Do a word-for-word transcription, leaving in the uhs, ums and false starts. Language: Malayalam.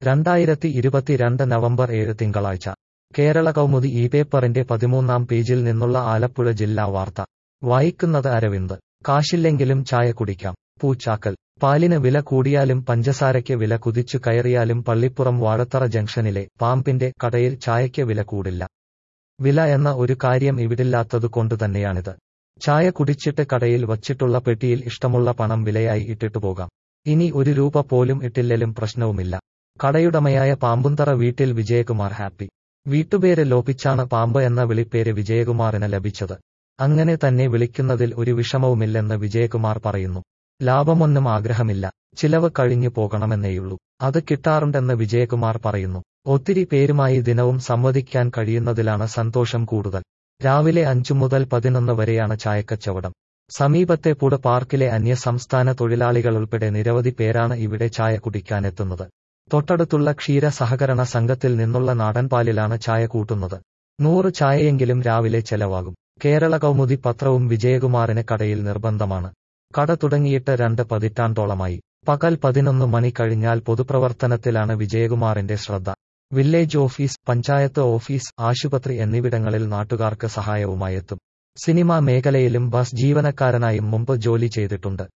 രണ്ടായിരത്തി ഇരുപത്തിരണ്ട് നവംബർ ഏഴ് തിങ്കളാഴ്ച കേരള കൗമുദി ഈ പേപ്പറിന്റെ പതിമൂന്നാം പേജിൽ നിന്നുള്ള ആലപ്പുഴ ജില്ലാ വാർത്ത വായിക്കുന്നത് അരവിന്ദ്. കാശില്ലെങ്കിലും ചായ കുടിക്കാം. പൂച്ചാക്കൽ. പാലിന് വില കൂടിയാലും പഞ്ചസാരയ്ക്ക് വില കുതിച്ചു കയറിയാലും പള്ളിപ്പുറം വാഴത്തറ ജംഗ്ഷനിലെ പാമ്പിന്റെ കടയിൽ ചായയ്ക്ക് വില കൂടില്ല. വില എന്ന ഒരു കാര്യം ഇവിടില്ലാത്തതു കൊണ്ടുതന്നെയാണിത്. ചായ കുടിച്ചിട്ട് കടയിൽ വച്ചിട്ടുള്ള പെട്ടിയിൽ ഇഷ്ടമുള്ള പണം വിലയായി ഇട്ടിട്ടു പോകാം. ഇനി ഒരു രൂപ പോലും ഇട്ടില്ലെങ്കിലും പ്രശ്നവുമില്ല. കടയുടമയായ പാമ്പുന്തറ വീട്ടിൽ വിജയകുമാർ ഹാപ്പി. വീട്ടുപേര് ലോപിച്ചാണ് പാമ്പ് എന്ന വിളിപ്പേര് വിജയകുമാറിന് ലഭിച്ചത്. അങ്ങനെ തന്നെ വിളിക്കുന്നതിൽ ഒരു വിഷമവുമില്ലെന്ന് വിജയകുമാർ പറയുന്നു. ലാഭമൊന്നും ആഗ്രഹമില്ല, ചിലവ് കഴിഞ്ഞു പോകണമെന്നേയുള്ളൂ. അത് കിട്ടാറുണ്ടെന്ന് വിജയകുമാർ പറയുന്നു. ഒത്തിരി പേരുമായി ദിനവും സംവദിക്കാൻ കഴിയുന്നതിലാണ് സന്തോഷം കൂടുതൽ. രാവിലെ അഞ്ചു മുതൽ പതിനൊന്ന് വരെയാണ് ചായക്കച്ചവടം. സമീപത്തെ പുട പാർക്കിലെ അന്യസംസ്ഥാന തൊഴിലാളികളുൾപ്പെടെ നിരവധി പേരാണ് ഇവിടെ ചായ കുടിക്കാനെത്തുന്നത്. തൊട്ടടുത്തുള്ള ക്ഷീര സഹകരണ സംഘത്തിൽ നിന്നുള്ള നാടൻപാലിലാണ് ചായ കൂട്ടുന്നത്. നൂറ് ചായയെങ്കിലും രാവിലെ ചെലവാകും. കേരള കൗമുദി പത്രവും വിജയകുമാറിന് കടയിൽ നിർബന്ധമാണ്. കട തുടങ്ങിയിട്ട് രണ്ട് പതിറ്റാണ്ടോളമായി. പകൽ പതിനൊന്ന് മണി കഴിഞ്ഞാൽ പൊതുപ്രവർത്തനത്തിലാണ് വിജയകുമാറിന്റെ ശ്രദ്ധ. വില്ലേജ് ഓഫീസ്, പഞ്ചായത്ത് ഓഫീസ്, ആശുപത്രി എന്നിവിടങ്ങളിൽ നാട്ടുകാർക്ക് സഹായവുമായെത്തും. സിനിമാ മേഖലയിലും ബസ് ജീവനക്കാരനായും മുമ്പ് ജോലി ചെയ്തിട്ടുണ്ട്.